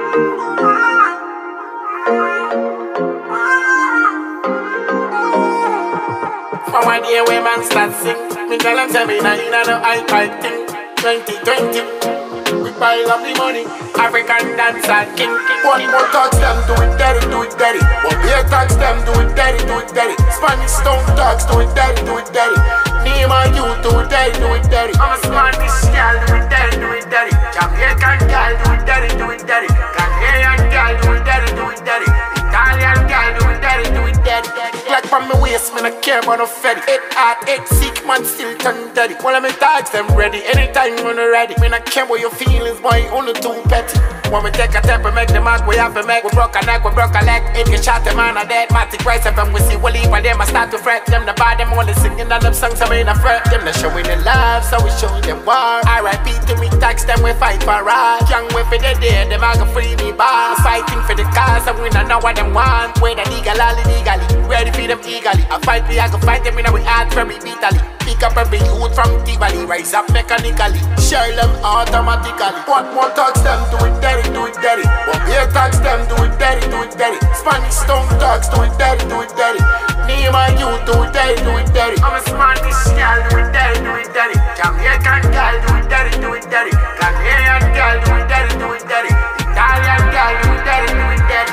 From one day when man start sing, me tell them say me nah inna no high thing. 2020, we pile up the money, African dancer king. One more tax them, do it dirty, do it dirty. One beer tax them, do it dirty, do it dirty. Spanish stone tax, do it dirty, do it dirty. Name and you, do it dirty, do it dirty. I'm a Spanish girl, do it dirty, do it dirty. Jamaican girl, do it dirty, do it dirty. Ghanaian girl, do it dirty, do it dirty. Italian girl, do it dirty, do it dirty. Like from my waist, man, I care about no fetty. 8 hard, 8 sick, man, still turn dirty. While I'm in tags, them ready. Anytime when I'm ready. Me not care what your feelings, boy, only too petty. When we take a step and make the mark, we have to make. We broke a neck, we broke a leg. If you shot a man, a dead matic rice. If we see what leave, and them I start to fret. Them the bad, them only singing on them songs, I mean a fret. Them not showing the love, so we show them war. R.I.P. to me, tax them, we fight for right. Young way for the day, them I go free me bar. Fighting for the cause, and we don't know what them want. Whether legal or illegally, ready for them eagerly. I fight me, I go fight them, we heart very bitterly. Pick up every youth from Tivoli, rise up mechanically. Share them automatically. What more tax them, do it dirty, do it dirty. What beer tax them, do it dirty, do it dirty. Spanish stone tax, do it dirty, do it dirty. Name and you, do it dirty, do it dirty. I'm a Spanish girl, do it dirty, do it dirty. Jamaican girl, do it dirty, do it dirty. Ghanaian girl, do it dirty, do it dirty. Italian girl, do it dirty, do it dirty.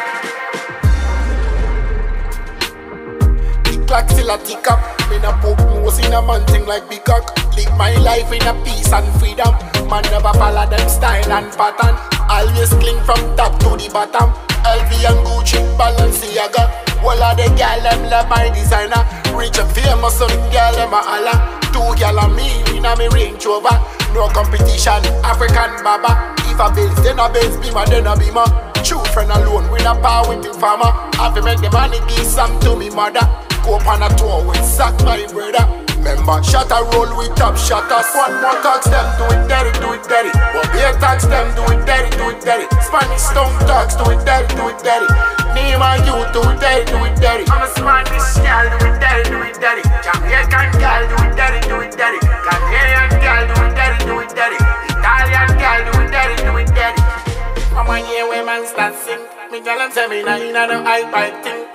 Clock still a tick up. Me na poke nose in a man thing like big cock. Live my life in a peace and freedom. Man never follow them style and pattern. Always cling from top to the bottom. LV and Gucci, Balenciaga. All of the girl them love my designer. Rich and famous so the girl them a holla. 2 girl and me in a me Range Rover. No competition, African baba. If a bills, then a bills, beamer, then a beamer. True friend alone, we not power with the farmer. Have to make the money give some to me mother. Go up on a tour with Zach, my brother. Remember, shot a roll with top shotters. One more tax them, do it dirty, do it dirty. One beer tax them, do it dirty, do it dirty. Spanish stone tax, do it dirty, do it dirty. Name and you, do it dirty, do it dirty. I'm a Spanish girl, do it dirty, do it dirty. Jamaican girl, do it dirty, do it dirty. Ghanaian girl, do it dirty, do it dirty. Italian girl, do it dirty, do it dirty. From one year when man start sing, me tell them say me nah inna no high thing.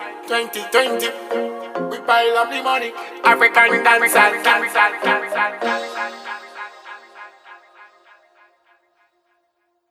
2020. We pile up the money, African dancer.